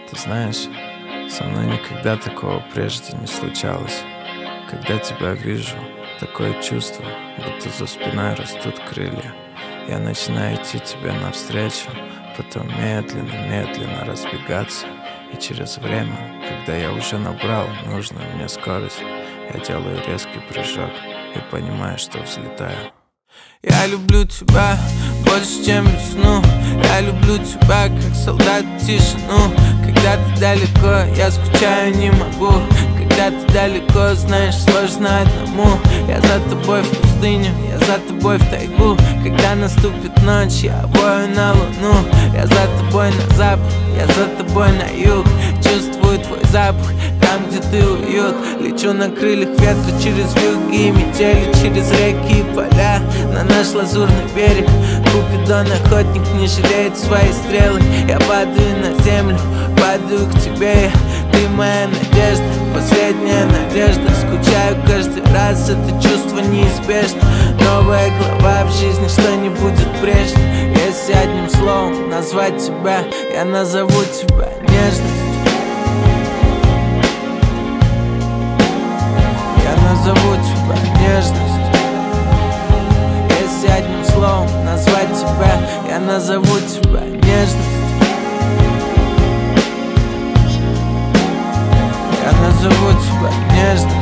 Ты знаешь, со мной никогда такого прежде не случалось. Когда тебя вижу, такое чувство, будто за спиной растут крылья. Я начинаю идти тебе навстречу, потом медленно разбегаться. И через время, когда я уже набрал нужную мне скорость, я делаю резкий прыжок и понимаю, что взлетаю. Я люблю тебя больше, чем весну. Я люблю тебя, как солдат тишину. Когда ты далеко, я скучаю, не могу. Когда ты далеко, знаешь, сложно одному. Я за тобой в пустыню, я за тобой в тайгу. Когда наступит ночь, я вою на луну. Я за тобой на запад, я за тобой на юг. Чувствую твой запах, там, где ты уют. Лечу на крыльях ветра через вьюги и метели, через реки и поля на наш лазурный берег. Купидон, охотник, не жалеет свои стрелы. Я падаю на землю, падаю к тебе. Ты моя надежда, последняя надежда. Скучаю каждый раз, это чувство неизбежно. Новая глава в жизни, что не будет прежней. Если одним словом назвать тебя, я назову тебя нежность. Я назову тебя нежность. Если одним словом назвать тебя, я назову тебя нежность. Я назову тебя нежность.